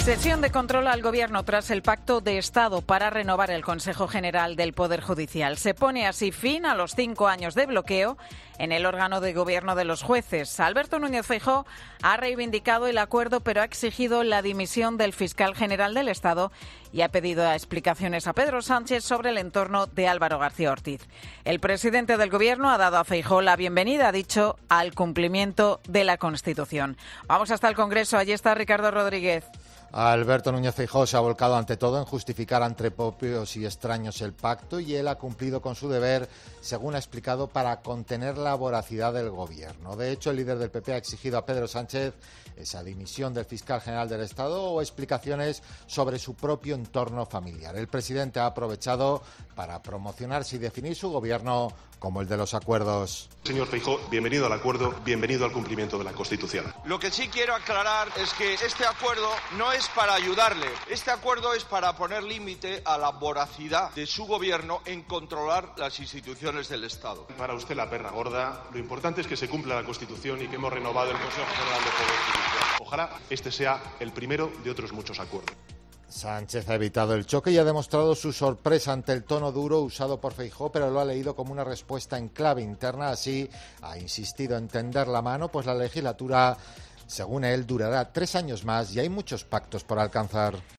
Sesión de control al Gobierno tras el Pacto de Estado para renovar el Consejo General del Poder Judicial. Se pone así fin a los 5 años de bloqueo en el órgano de gobierno de los jueces. Alberto Núñez Feijóo ha reivindicado el acuerdo, pero ha exigido la dimisión del fiscal general del Estado y ha pedido explicaciones a Pedro Sánchez sobre el entorno de Álvaro García Ortiz. El presidente del Gobierno ha dado a Feijóo la bienvenida, ha dicho, al cumplimiento de la Constitución. Vamos hasta el Congreso. Allí está Ricardo Rodríguez. Alberto Núñez Feijóo se ha volcado ante todo en justificar ante propios y extraños el pacto y él ha cumplido con su deber, según ha explicado, para contener la voracidad del Gobierno. De hecho, el líder del PP ha exigido a Pedro Sánchez esa dimisión del fiscal general del Estado o explicaciones sobre su propio entorno familiar. El presidente ha aprovechado para promocionarse y definir su Gobierno como el de los acuerdos. Señor Feijóo, bienvenido al acuerdo, bienvenido al cumplimiento de la Constitución. Lo que sí quiero aclarar es que este acuerdo no es para ayudarle. Este acuerdo es para poner límite a la voracidad de su Gobierno en controlar las instituciones del Estado. Para usted la perra gorda, lo importante es que se cumpla la Constitución y que hemos renovado el Consejo General del Poder Judicial. Ojalá este sea el primero de otros muchos acuerdos. Sánchez ha evitado el choque y ha demostrado su sorpresa ante el tono duro usado por Feijóo, pero lo ha leído como una respuesta en clave interna. Así ha insistido en tender la mano, pues la legislatura, según él, durará 3 años más y hay muchos pactos por alcanzar.